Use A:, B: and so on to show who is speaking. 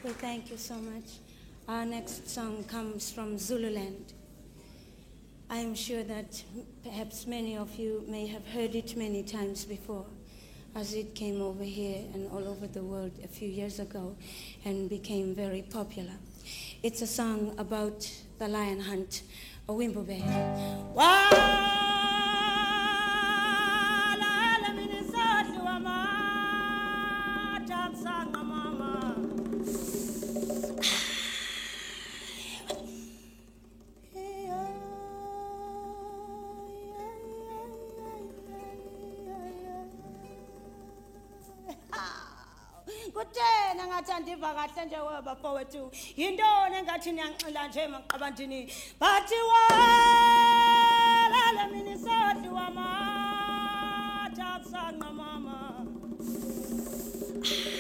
A: We thank you so much. Our next song comes from Zululand. I am sure that perhaps many of you may have heard it many times before, as it came over here and all over the world a few years ago and became very popular. It's a song about the lion hunt, a Wimbube. Kutena ngathi andiva kahle nje webafowethu yintoni engathi niyanxila nje emaqabantini bathi wala mina isodli wamatha kusanqa mama